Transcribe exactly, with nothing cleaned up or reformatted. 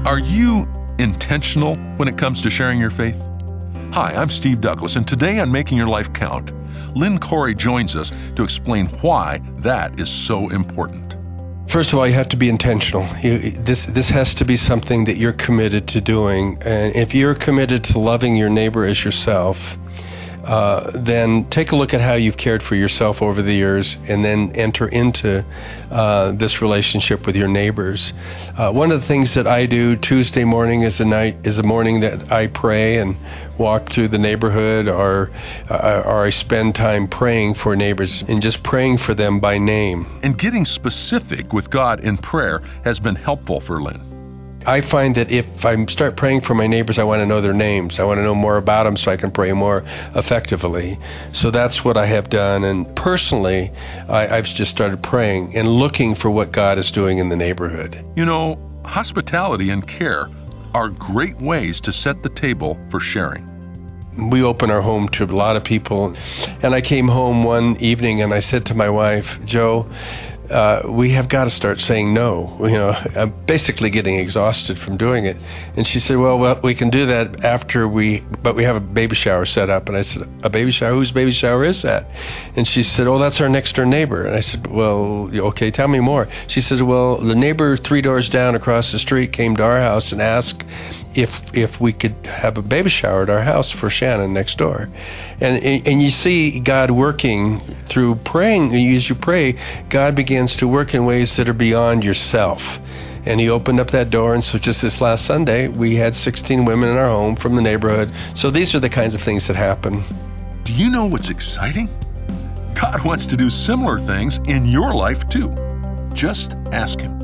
Are you intentional when it comes to sharing your faith? Hi, I'm Steve Douglas, and today on Making Your Life Count, Lynn Corey joins us to explain why that is so important. First of all, you have to be intentional. You, this this has to be something that you're committed to doing. And if you're committed to loving your neighbor as yourself, uh, then take a look at how you've cared for yourself over the years and then enter into uh, this relationship with your neighbors. Uh, one of the things that I do Tuesday morning is a night is a morning that I pray and walk through the neighborhood, or uh, or I spend time praying for neighbors and just praying for them by name. And getting specific with God in prayer has been helpful for Lynn. I find that if I start praying for my neighbors, I want to know their names. I want to know more about them so I can pray more effectively. So that's what I have done. And personally, I, I've just started praying and looking for what God is doing in the neighborhood. You know, hospitality and care are great ways to set the table for sharing. We open our home to a lot of people. And I came home one evening and I said to my wife, Joe, Uh, we have got to start saying no. You know, I'm basically getting exhausted from doing it. And she said, well, well, we can do that after we, but we have a baby shower set up. And I said, a baby shower? Whose baby shower is that? And she said, oh, that's our next door neighbor. And I said, well, okay, tell me more. She says, well, the neighbor three doors down across the street came to our house and asked if if we could have a baby shower at our house for Shannon next door. And and you see God working through praying. As you pray, God begins to work in ways that are beyond yourself. And he opened up that door, and so just this last Sunday, we had sixteen women in our home from the neighborhood. So these are the kinds of things that happen. Do you know what's exciting? God wants to do similar things in your life too. Just ask him.